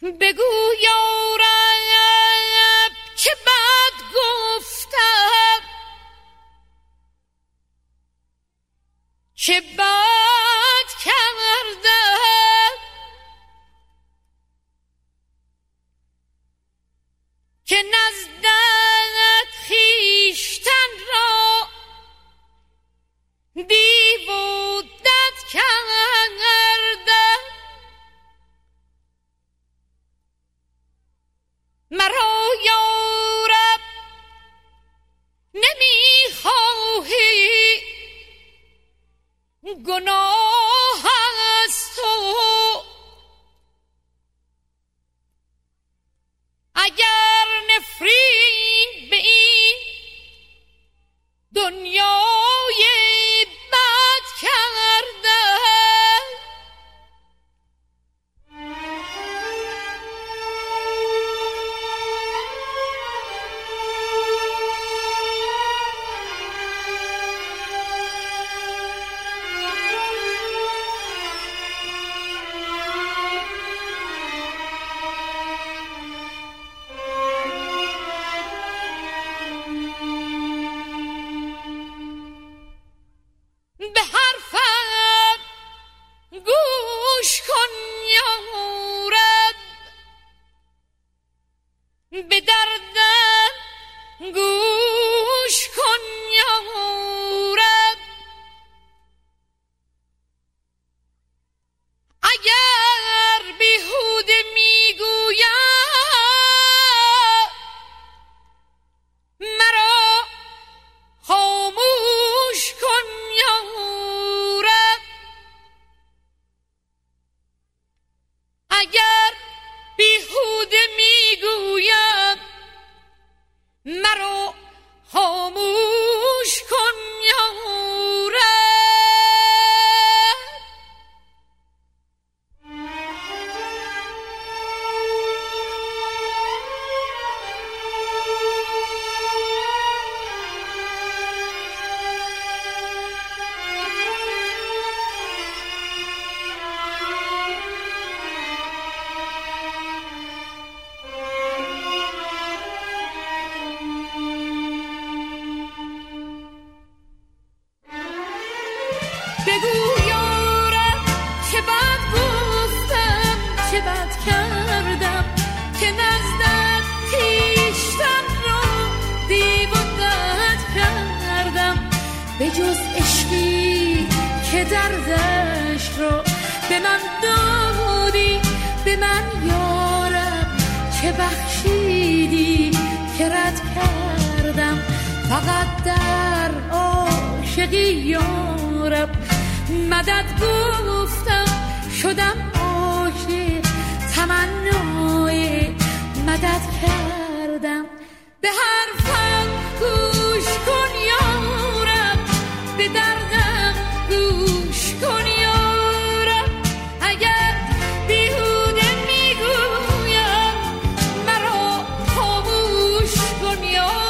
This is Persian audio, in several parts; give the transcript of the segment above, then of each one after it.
بگو یارب چه بد گفتم، چه بد کردم که نزدت خویشتن را دیو و دد کردم. مرا یارب نمیخواهی گناه از تو، اگر نفرین به این دنیای بد کرده. به حرفم گوش کن یارب، به دردم گوش کن یارب. اگر بیهوده میگویم مرا خاموش کن یارب. اگر بیهوده میگویم مرا خاموش کن یارب. بگو یارب چه بد گفتم، چه بد کردم که نزدت خویشتن را دیو و دد کردم. به جز عشقی که دردش را به من دادی، به من یارب چه بخشیدی که رد کردم. فقط در عاشقی یارب مدد گفتم، شدم عاشق تمنای مدد کردم. به حرفم گوش کن یارب، به دردم گوش کن یارب. اگر بیهوده میگویم مرا خاموش کن یارب.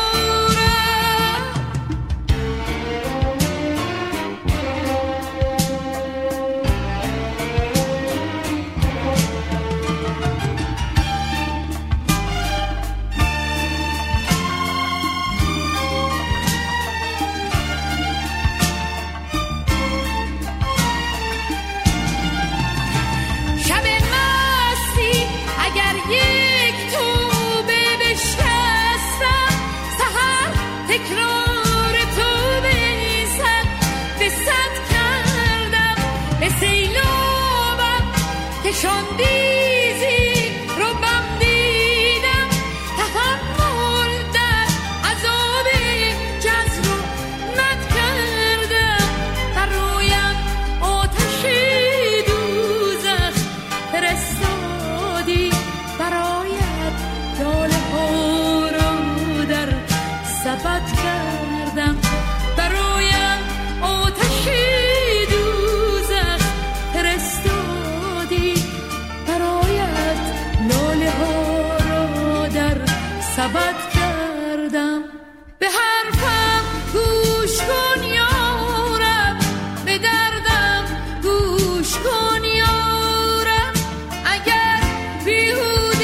تکرار تو بیزد به صد کردم، به سیلابم کشاندیزی رو بم دیدم. تحمل در عذاب جزر رو مد کردم. برایم آتش دوزخ فرستادی، برایت لاله ها رو در سبد کردم. برایم آتش دوزخ فرستادی، برایت لاله ها را در سبد کردم. به حرفم گوش کن یارب، به دردم گوش کن یارب. اگر بیهوده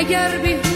اگر بی